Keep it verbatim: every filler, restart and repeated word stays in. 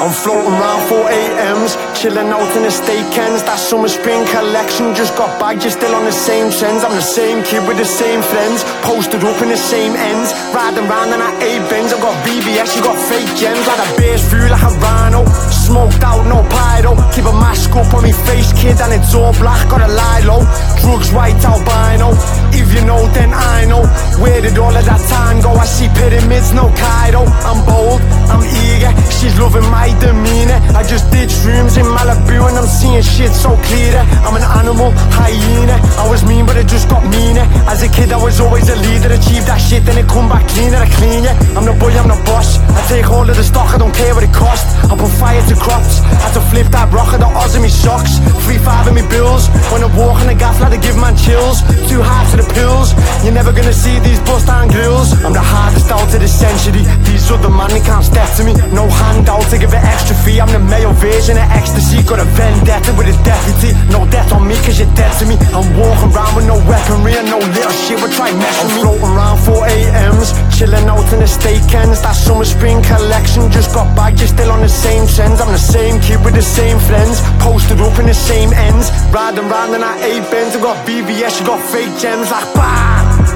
I'm floating round four A Ms, chilling out in the state Kens. That summer spring collection just got back, you're still on the same trends. I'm the same kid with the same friends, posted up in the same ends, riding round in that A-Benz. I've got B B S, you got fake gems, like a bass through like a rhino. Smoked out, no pyro, keep a mask up on me face, kid, and it's all black, gotta lie low. Drugs white albino, if you know then I know. Where did all of that time go? I see pyramids, no Cairo. I'm bold, I'm eager, she's loving my demeanor. I just did shrooms in Malibu and I'm seeing shit so clear. I'm an animal, hyena. I was mean but it just got meaner. As a kid I was always a leader, achieved that shit then it come back cleaner. I clean ya, I'm the boy, I'm the boss. I take all of the stock, I don't care what it cost. I put fire to crops, had to flip that rock of the odds in me socks. Three five in me bills, when I walk in the gaff like to give man chills. Too hard to the pills, you're never gonna see these bust down grills. I'm the hardest out of the century, these other man they can't step to me. No handout to give it extra fee, I'm the male version of ecstasy. Got a vendetta with a deputy, no death on me cause you're dead to me. I'm walking around with no weaponry and no little shit will try messing me. I'm floating around four A Ms, chilling out in the state Kens. That summer spring collection just got back, you're still on the same trends. I'm the same kid with the same friends, posted up in the same ends, riding round in that A-Benz. I've got B B S, you got fake gems like bah.